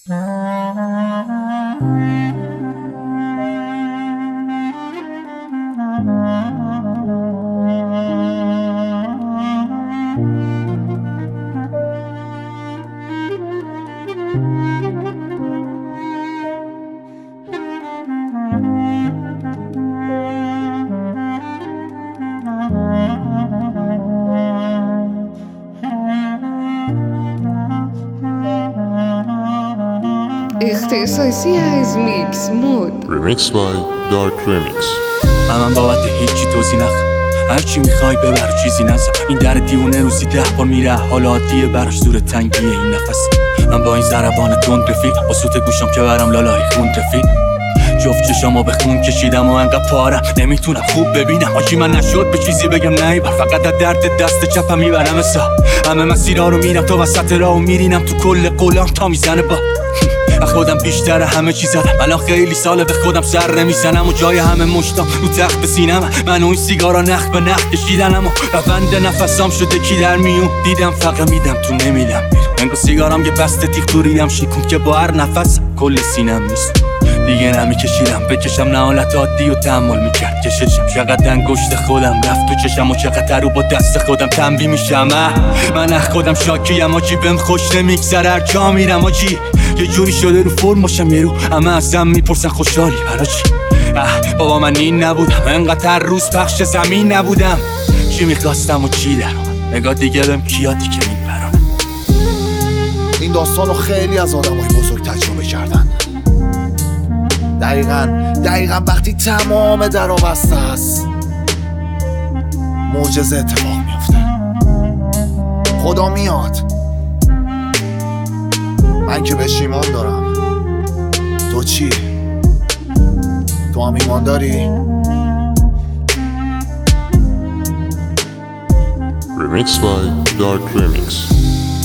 اختصاصی میکس مود Remix by Dark Remix. من بابت هیچی توضیح نخوام، هرچی میخوای ببر چیزی نزن. این در دیونه روزی 10 بار میره، حال عادیه براش زور تنگیه این نفس. من با این ضربان تند رفیق، با سوت گوشم که برم لالای خون رفیق. جفت چشامو به خون کشیدم و انقدر پارم نمیتونم خوب ببینم. آجی من نشد به چیزی بگم نیبر، فقط از درد دست چپم میبرم سا. همه مسیرها رو میرم تو وسط راهو میرینم تو کل قولام تا میزنه با خودم بیشتر همه چی زدم. الان خیلی ساله به خودم سر نمیزنم و جای همه مشتام رو تخت سینم. من و این سیگارا نخ به نخ کشیدنم و روند نفسام شده کی در میون. دیدم فقط میدم تو نمیدم بیرون. انگار سیگارام یه بسته تیغ توریدم شیکون که با هر نفس کل سینم نیست. دیگه نمیکشیدم بکشم، نه حالت عادی و تحمل میکرد کششم. چقدر انگشت خودم رفت تو چشم و چقدر رو با دست خودم تنبیه میشم. من اخ خودم شاکیم آجی، بهم خوش نمیگذره هر جا میرم آجی. یه جوری شده رو فرم باشم یه رو همه ازم میپرسن خوشحالی برا چی؟ بابا من این نبودم، انقدر روز پخش زمین نبودم. چی میخواستم و چی در اومد، نگاه دیگه بهم کیاتی که میپرانم. این داستانو خیلی از آدمای بزرگ تجربه کردن. دقیقاً وقتی تمام درا بسته است معجزه اتفاق میفته. خدا میاد. من که بهش ایمان دارم. تو چی؟ تو هم ایمان داری؟ Remix by Dark Remix.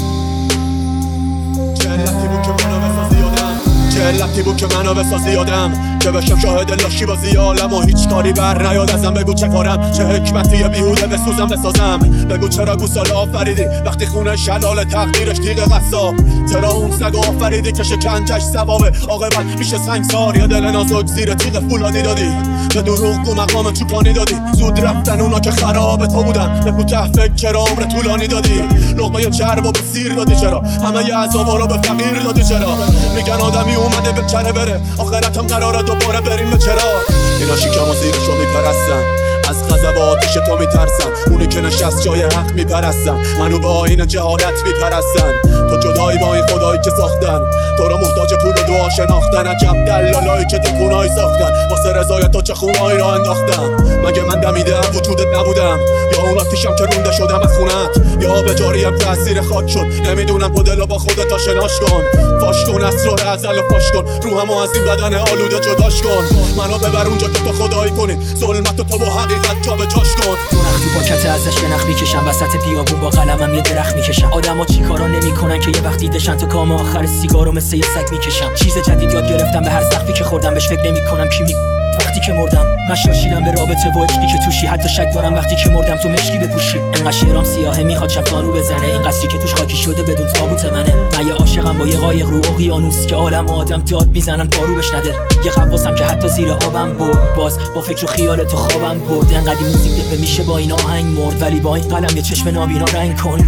علتی بود که منو بسازی آدم، که بشم شاهد لاشی بازی عالم و هیچ کاری بر نیاد ازم. بگو چه کارم، چه حکمتی بیهوده بسوزم بسازم. بگو چرا گوساله آفریدی وقتی خونه شلال تقدیرش تیغ قصاب. چرا اون سگ آفریدی که شکنجش ثوابه، عاقبت میشه سنگسار. یه دل نازک زیر تیغ فولادی دادی، به دروغ گو مقام چوپانی دادی. زود رفتن اونا که خراب تو بودن، به کوته فکر چرا عمر طولانی دادی. لقمه چرب و به سیر دادی، چرا همه ی عذابا رو به فقیر دادی. چرا میگن آدمی اومده به چره بره، آخرتم قراره دوباره بریم به چرا. اینا شکم و زیرشو میپرستن، از غضب و آتیش تو میترسن. اونی که نشست جای حق میپرستن، منو با این جهالت میپرستن. تو جدایی با این خدایی که ساختن، تو رو محتاج پول و دعا شناختن. عجب دلالایی که تکونایی ساختن، واسه رضایت تو چه خونایی را انداختن. مگه من دمیدم وجودت نبودم، یا اون آتیشم که رونده شدم از خونت، یا به جاریم تأثیر خاک شد. نمیدونم خودلو با خودت آشناش کن، فاش کن اسرار ازل و فاش کن. روحمو از این بدن آلوده جداش کن، منو ببر اونجا که تو خدایی کنی. ظلمتو تو با حقیقت جا به جاش کن. تو پاکت ازش یه نخ میکشم، وسط بیابون با قلمم یه درخت میکشم. آدما چی کارا نمیکنن که یه وقتی دشن تا کام آخر سیگارو مثل یه سگ میکشم. چیز جدید یاد گرفتم، به هر سقفی که خوردم بهش فکر نمیکنم کی وقتی که مردم. من شاشیدم به رابطه و عشقی که توشی، حتی شک دارم وقتی که مردم تو مشکی بپوشی. انقدر شعرام سیاهه میخواد شفانو بزنه، این قصری که توش خاکی شده بدون تابوت منه. من یه عاشقم با یه قایق رو اقیانوس که عالم و آدم داد میزنن پارو بش نده. یه غواصم که حتی زیر آبم برد، باز با فکر و خیال تو خوابم برد. انقدر موزیک دفه میشه با این آهنگ مرد، ولی با این قلم یه چشم نابینا رنگ کن.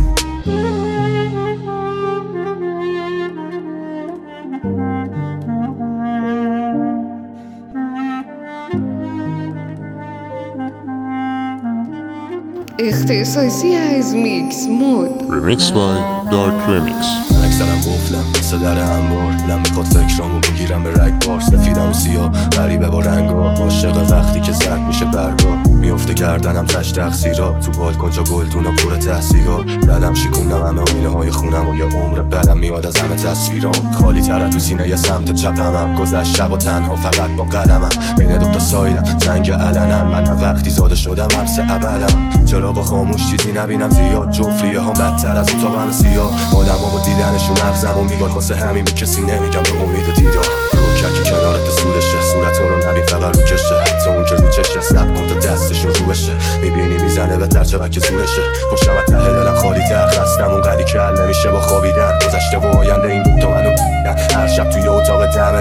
اختصاصی از میکس مود Remix by Dark Remix. اکثرم گفتم صدر انبار، دلم میخواد فکرامو بگیرم به رگبار. سفیدم و سیاه غریبه با رنگا، عاشق وقتی که زرد میشه برگا. میفته گردنم تش تقصیرا، تو بالکن جا گلدونا پر تحصیلات. دلم شکوندم همه آینه های خونم و یه عمر بدم میاد از همه تصویرام. خالی تر تو سینه یه سمت چپمم، گذشت شب و تنها فقط با قلمم. بین دوتا سایدم زنگ علنم، من وقتی زاده شدم حبس ابدم. چرا با خاموش چیزی نبینم زیاد، جفریه ها بدتر از اتاقم سیاه. آدم ها با دیدنشون مغزم و میگاد، واسه همین به کسی نمیگم به امید و دیدار. روککی کنارت سودشه، صورت رو نبین فقط رو کشه. حتی اون که رو چشه، سب کن تا دستش رو بشه. میبینی میزنه به ترچبک زورشه. خوشم از ته دلم خالی تر، خستم اون قدی که حل نمیشه با خوابیدن. گذشته و آینده این دوتا منو هر شب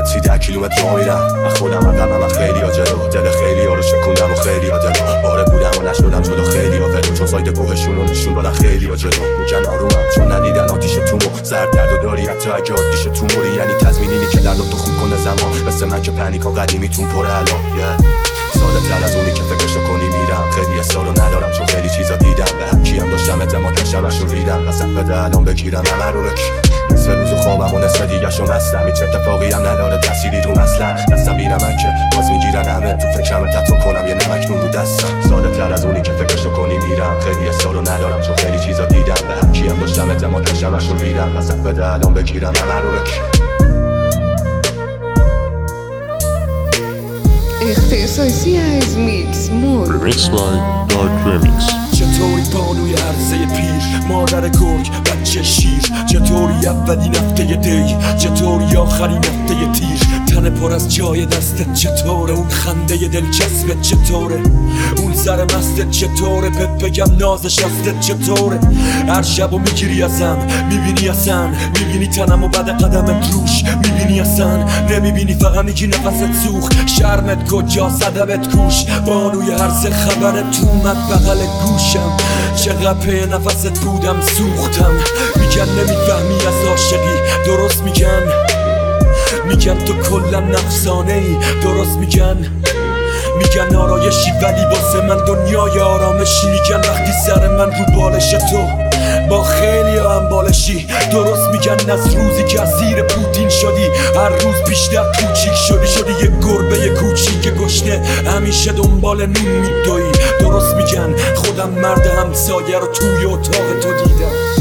ساعتی 10 کیلومتر راه میرم. من خودم عقبم، من خیلی ها جلو، دل خیلی ها رو شکوندم و خیلی ها دلو باره بودم و نشدم جلو خیلی ها ولو، چون ساید کوهشون رو نشون دادن خیلی ها جلو. میگن آرومم چون ندیدن آتیش تومو، سر درد و داری حتی اگه آتیش توموری، یعنی تضمینینی که درد تو خوب کنه زمان، مثل من که پنیکا قدیمیتون پره الان. ساده تر از اونی که فکرشو کنی میرم، خیلی اصرارو ندارم چون خیلی چیزا دیدم، به هر کیم داشتم اعتماد شبشو ریدم، قسم بده الان بگیرم همه رو بکی. نصف روزو خوابم و نصف دیگه شو مستم، هیچ اتفاقی هم نداره تأثیری رو اصلا، دستم بی نمکه باز میگیرن همه، تو فکرم تتو کنم یه نمک نون رو دستم. ساده تر از اونی که فکرشو کنی میرم، خیلی اصرارو ندارم چون خیلی چیزا دیدم، به هر کیم داشتم اعتماد شبشو ریدم، قسم بده الان بگیرم همه رو بکی. اختصاصی از میکس مود. Remixed by Dark Remix. چطوری بانوی عرضه پیر، مادر گرگ بچه شیر، چطوری اولین هفته دی، چطوری آخرین هفته تیر، تن پر از جای دستت چطوره، اون خنده دلچسبت چطوره، اون سر مستت چطوره، بهت بگم نازش هستت چطوره. هر شبو میگیری ازم، میبینی اصلا، میبینی تنم و بعد قدمت روش، میبینی اصلا، نمیبینی فقط میگی نفست سوخ، شرمت کجا صدمت کوش، بانوی عرضه خبرت اومد بغل گوشم، چقدر پی نفست بودم سوختم. میگن نمیفهمی از عاشقی، درست میگن، میگن تو کلا نفسانه ای، درست میگن، میگن آرایشی ولی واسه من دنیای آرامشی، میگن وقتی سر من رو بالش تو با خیلی هم بالشی، درست میگن از روزی که از زیر پوتین شدی هر روز بیشتر کوچیک شدی یه گربه کوچیک گشنه همیشه دنبال نون میدوی، درست میگن خودم مرد همسایه رو توی اتاق تو دیدم.